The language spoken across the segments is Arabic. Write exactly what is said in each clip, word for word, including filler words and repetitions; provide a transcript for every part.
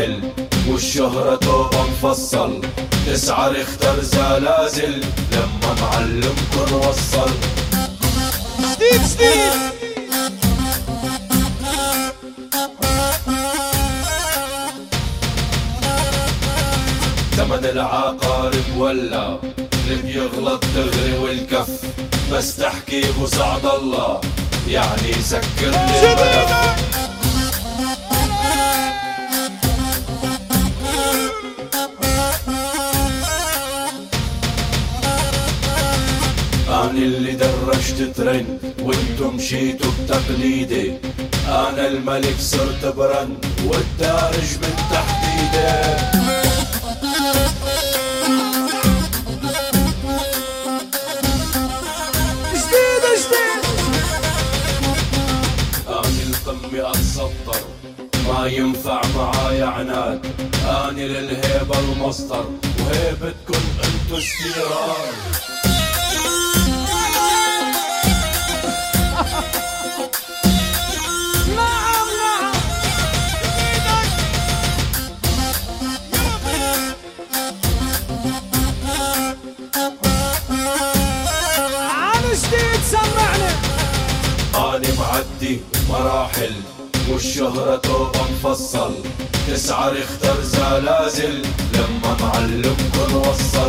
مراحل والشهرة توبة مفصل، تسعر اختر زلازل لما معلمكن وصل. جديد جديد زمن العقارب ولا اللي بيغلط دغري والكف، بس تحكي بسعد الله يعني سكر لي البلد. أنا اللي درجت ترند وانتم مشيتوا بتقليدي، أنا الملك صرت برند والدارج من تحت ايدي. قمي اتسطر ما ينفع معاي عناد، اني للهيبة المصدر وهيبتكن انتو استيراد. نعم نعم عن جديد سمعني. اني معدي مراحل والشهرة توبة مفصل، تسعر اختر زلازل لما معلمكن وصل.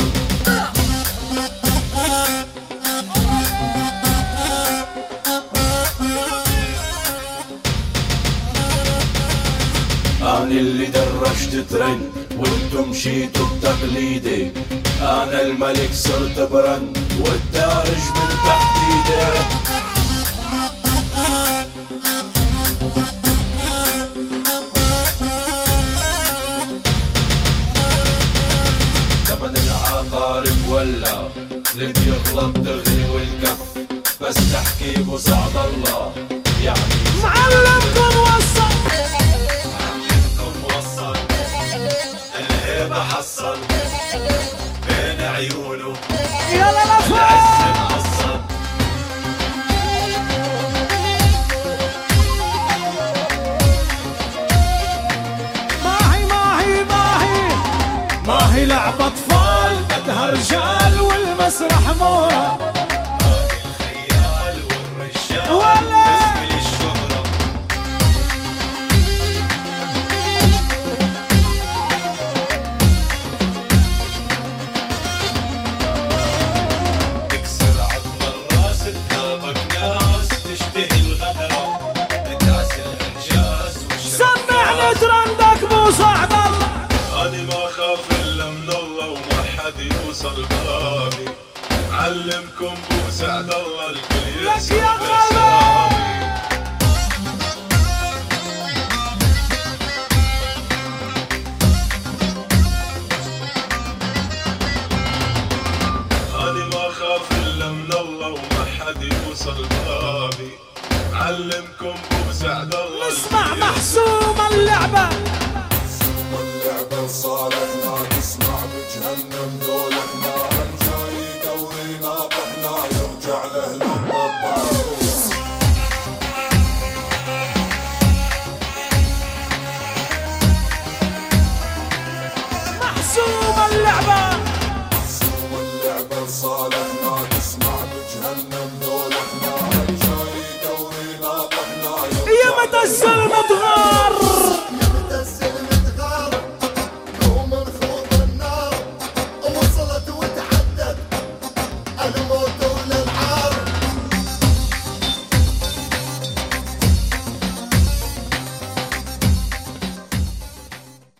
أنا اللي درجت ترند وانتم مشيتوا بتقليدي، أنا الملك صرت برند والدارج من تحت ايدي. زمن العقارب ولا اللي بيغلط دغري والكف، بس تحكي بسعد الله يعني معلمكن وصل. معلمكن وصل الهيبة حصل بين عيونه يلا العز لفوق محصل. ماهي ماهي ماهي ماهي لعبة أطفال، بدها رجال والمسرح مورا. هذه الخيال والرجال ولا باسم الشهرة. تكسر عظم الراس تهابك ناس تشتهي الغدرة، بتعس الانجاز والشرف. سمعني ترندك بو سعد الله. أنا ما خاف إلا من الله وما حد يوصل بابي، علمكم بو سعد الله الكل لك يسمع يا بسامي. أنا ما خاف إلا من الله وما حد يوصل بابي، علمكم بو سعد الله نسمع الكل يسمع. محسوم اللعبة. واللعبة صالحنا نسمع بجهنم دولتنا، هالجاي دورينا طحنا يرجع لأهل الضباب. محسوم اللعبة. واللعبة صالحنا نسمع بجهنم دولتنا، هالجاي دورينا طحنا يا متى الزلمة تغار.